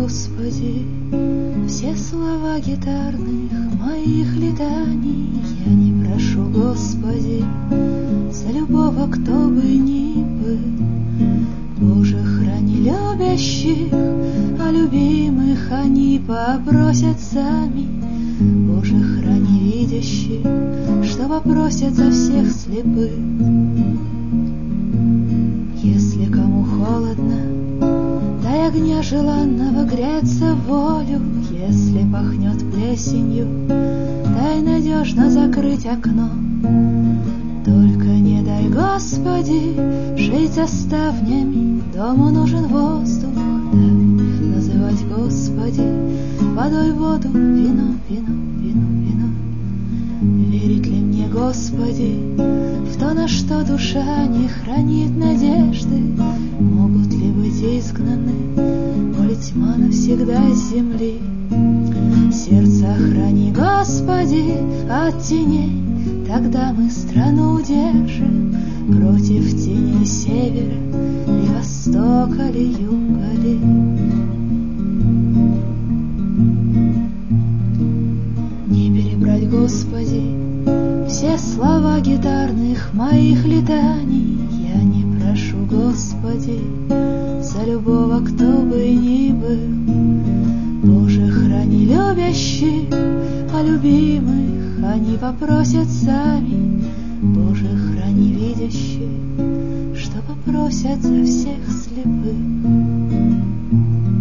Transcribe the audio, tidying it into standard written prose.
Господи, все слова гитарных моих летаний. Я не прошу, Господи, за любого, кто бы ни был. Боже, храни любящих, а любимых они попросят сами. Боже, храни видящих, что попросят за всех слепых. Если кому холодно, дай огня желанного греться волю. Если пахнет плесенью, дай надежно закрыть окно. Только не дай, Господи, жить за ставнями. Дому нужен воздух, дай называть, Господи, водой воду, вино, вино, вино, вино. Верит ли мне, Господи, в то, на что душа не хранит надежды? Могут ли быть изгнаны боль, тьма навсегда из земли? Сердце храни, Господи, от теней, тогда мы страну удержим против теней севера ли востока ли юга ли. Не перебрать, Господи, все слова гитарных моих летаний. Я не прошу, Господи, за любого, кто бы ни был. Боже, храни любящих, а любимых они попросят сами. Боже, храни видящих, что попросят за всех слепых.